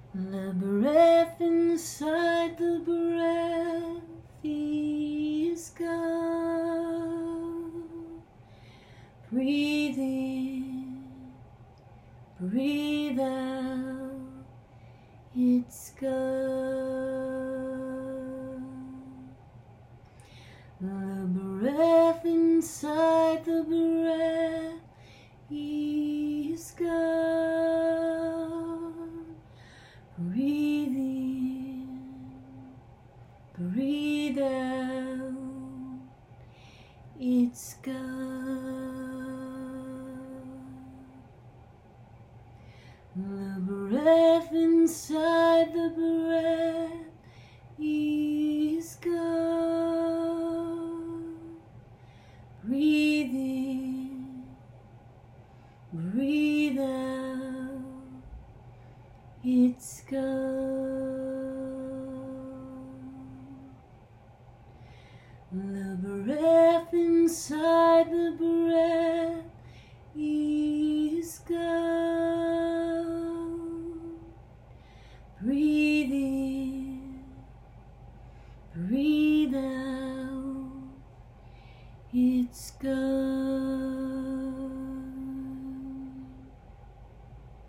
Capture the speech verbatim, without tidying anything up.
The breath inside the breath is gone. Breathe in, breathe out, it's gone. The breath inside the breath is gone. Breathe in, breathe out, it's gone. The breath inside the breath is gone. Breathe in, breathe out, it's gone. The breath inside the breath is gone. Breathe in, breathe out, it's gone.